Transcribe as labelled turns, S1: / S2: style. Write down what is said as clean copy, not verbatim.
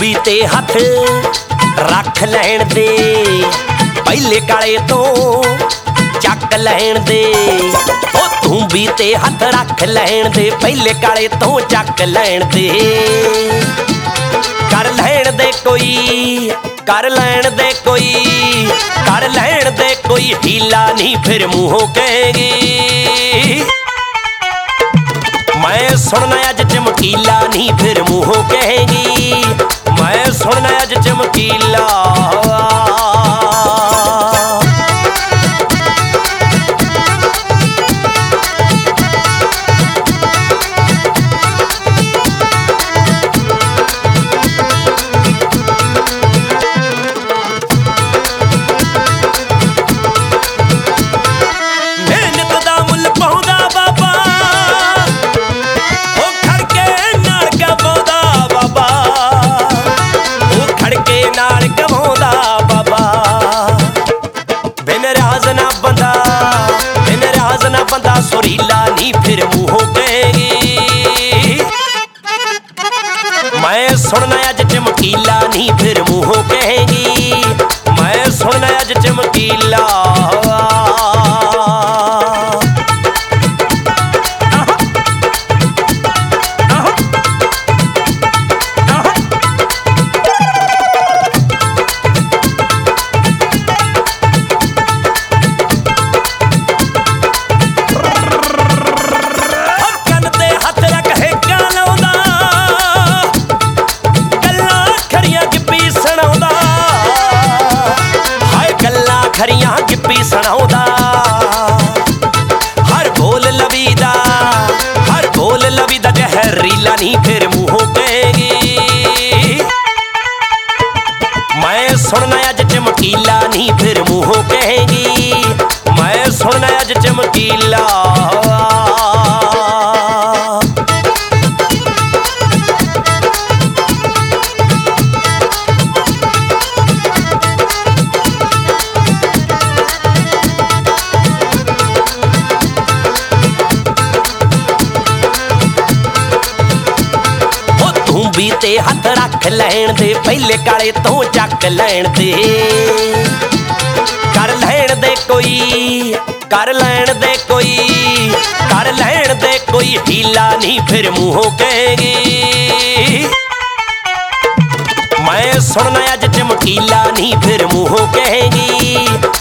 S1: भी ते हथ रख लैण दे, पहले काले तो चक लैण दे। ओ तू भी ते हथ रख लैण दे, पहले काले तो चक लैण दे। कर लैण दे कोई, कर लैण दे कोई, कर लैण दे कोई हीला नहीं फिर मूंहों कहेगी। मैं सुनना अज चमकीला नहीं फिर मूंहों कहेगी। मैं सुनना अज चमकीला। बंदा सुरीला नहीं फिर मूंहों कहेगी। मैं सुनना अज चमकीला नहीं फिर मूंहों कहेगी। मैं सुनना अज चमकीला। खरियां गिप्पी सुनाउंदा हर बोल लवीदा, हर बोल लवीदा जहरीला नहीं फिर मूंहों कहेगी। मैं सुनना अज चमकीला नहीं फिर मूंहों कहेगी। मैं सुनना अज चमकीला। भी ते हथ रख लैण दे, पहले काले तो चक लैण दे। कर लैण दे कोई, कर लैण दे कोई, कर लैण दे कोई हीला नहीं फिर मूंहों कहेगी। मैं सुनना अज चमकीला नहीं फिर मूंहों कहेगी।